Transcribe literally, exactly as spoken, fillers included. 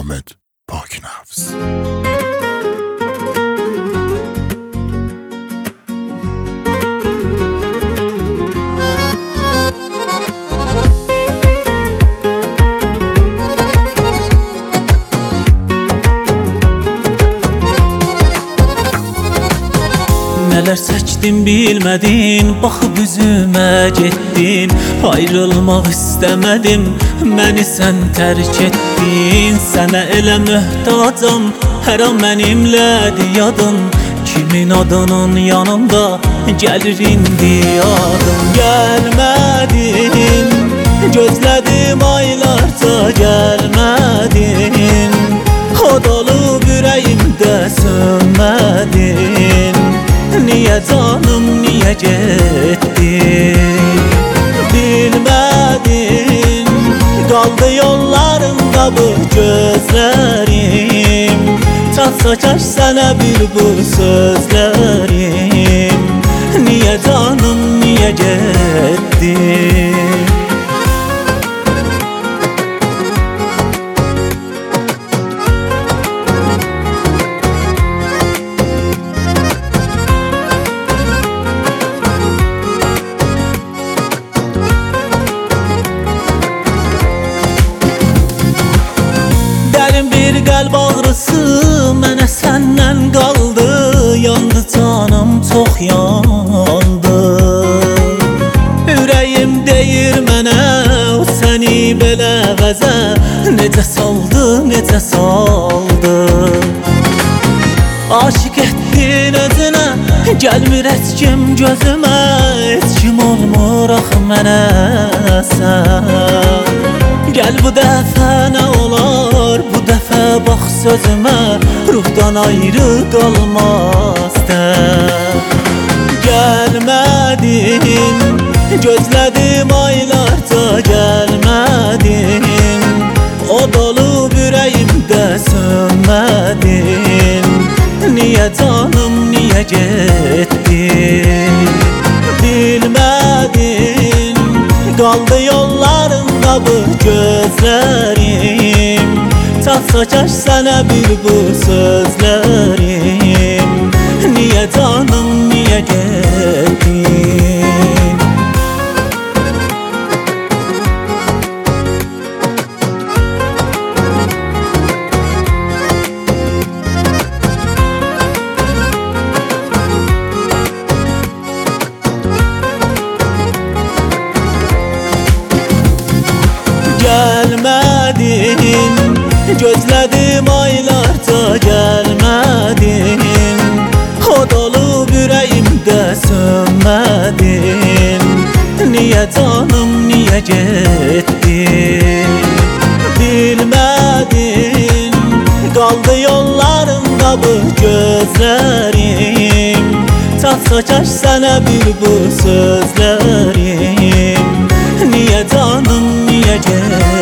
Ahmet Pakinafs. Neler seçtin bilmedin, bakıp üzüme getdin. Ayrılmak istemedim, məni sən tərk etdin. Sənə elə möhtacam, hər an mənimlədir yadın. Kimin adının yanında gəlir indi yadım. Gəlmədin, gözlədim aylarca gəlmədin. Od olub ürəyimdə sönmədin. Niye canım niye getdin? Bilmədin, qaldı yollarında bu gözlərim. Çatsa kaş sənə bir bu sözlərim. Niye canım niye getdin? Bir qəlb ağrısı mənə səndən qaldı. Yandı canım, çox yandı. Ürəyim deyir mənə, o səni belə vəzə necə saldı, necə saldı. Aşıq etdin özünə, gəlmir heç kim gözümə. Heç kim olmur axı mənə sən. Gəl bu dəfə nə olar, bu dəfə bax sözümə. Ruhdan ayrı qalmazdır. Gəlmədin, gözlədim aylarca gəlmədin. Od olub ürəyimdə sönmədin. Niyə canım, niyə getdin? Bilmədin, qaldı yollarında bu gözlərim. Çatsa kaş sənə bir bu sözlərim. Niyə canım, niyə getdin? Gəlmədin, gözlədim aylarca gəlmədin. Od olub ürəyimdə sönmədin. Niyə canım, niyə getdin? Bilmədin, qaldı yollarında bu gözlərim. Çatsa kaş sənə bir bu sözlərim. Niyə canım, niyə getdin?